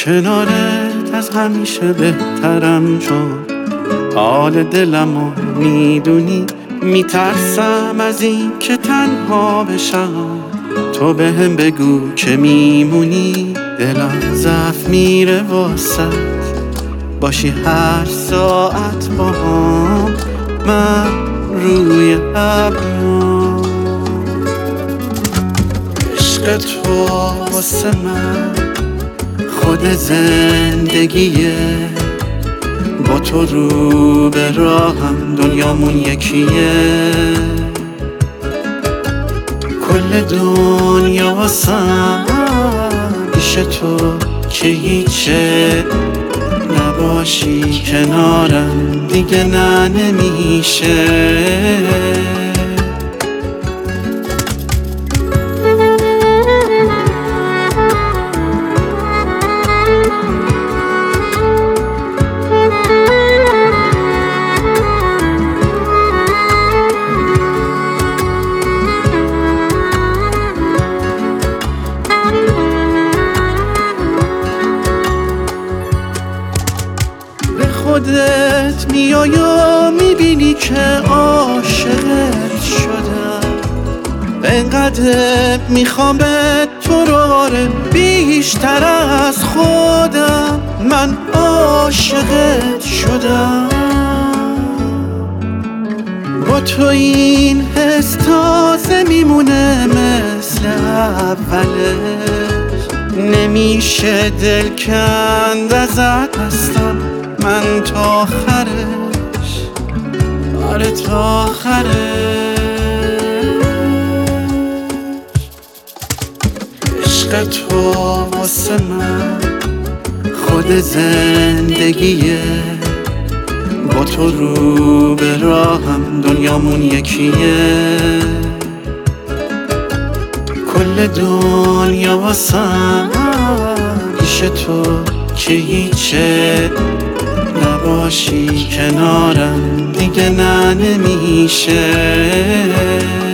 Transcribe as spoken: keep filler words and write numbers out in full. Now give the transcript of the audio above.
کنارت از همیشه بهترم شد. حال دلمو میدونی، میترسم از این که تنها بشم. تو بهم بگو که میمونی، دلم ضعف میره واسه باشی هر ساعت با هم. من روی ابرم، عشق تو واسه من خود زندگیه. با تو رو به راهم دنیامون یکیه. کل دنیا واسم پیش تو که هیچه. نباشی کنارم دیگه نه نمیشه. خودت میای و میبینی که عاشقت شدم. انقدر میخوام به تو رو، آره بیشتر از خودم. من عاشقت شدم. با تو این حس تازه میمونه مثل اولش. نمیشه دل کند ازت هستم من تا آخرش، آره تا آخرش. عشق تو واسه من خود زندگیه. با تو رو به راهم دنیامون یکیه. کل دنیا واسم پیش تو که هیچه. نباشی کنارم دیگه نه نمیشه.